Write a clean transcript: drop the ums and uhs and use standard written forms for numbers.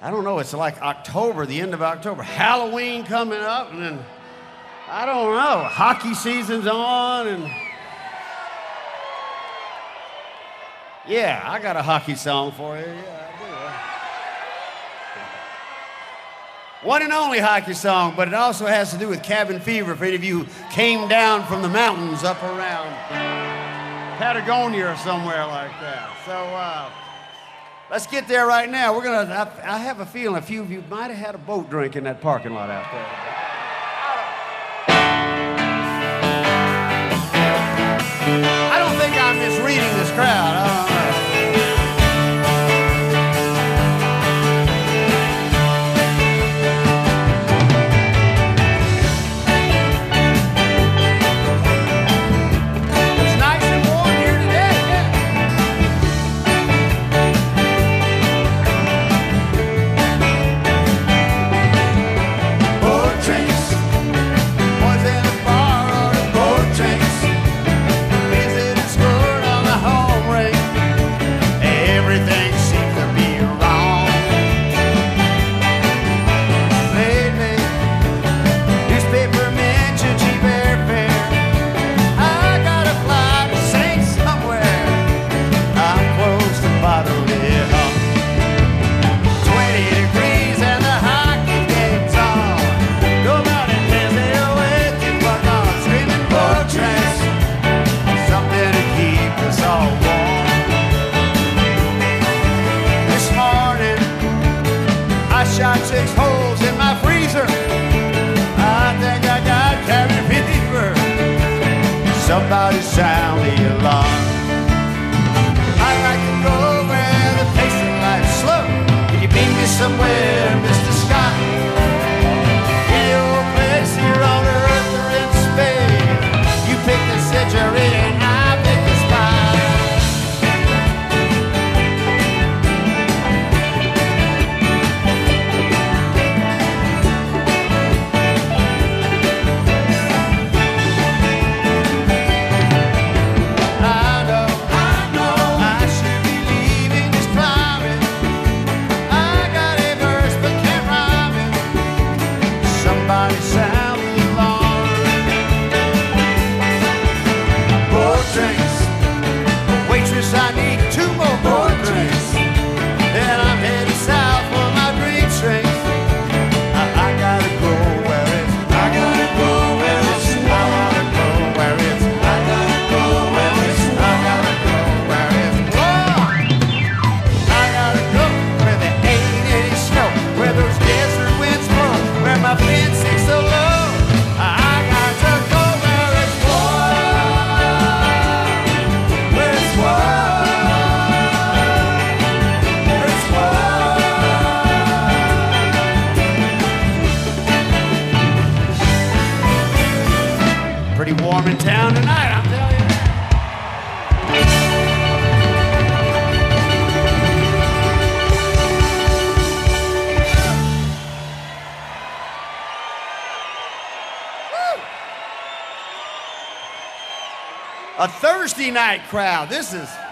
I don't know, it's like October, the end of October. Halloween coming up, and then, I don't know, hockey season's on, and... Yeah, I got a hockey song for you. Yeah, I do. One and only hockey song, but it also has to do with cabin fever for any of you who came down from the mountains up around Patagonia or somewhere like that. So, let's get there right now. I have a feeling a few of you might have had a boat drink in that parking lot out there. I don't think I'm misreading this crowd. I don't know. Shot 6 holes in my freezer. I think I got cabin fever. Somebody sound the alarm. I'd like to go where the pace of life's slow. Can you beam me somewhere, Mr. Scott? Any old place here on earth or in space. You pick the century and I pick the spot. I need 2 more boat drinks. Then I'm headed south for my dream strings. I gotta go where it's, I gotta go where it's, I gotta go where it's, I gotta go where it's, I gotta go where it's. Whoa! I gotta go where there ain't any snow, where those desert winds blow, where my fence is so low. I got to go where it's warm, where it's warm. Pretty warm in town tonight, I'm telling you that. A Thursday night crowd. This is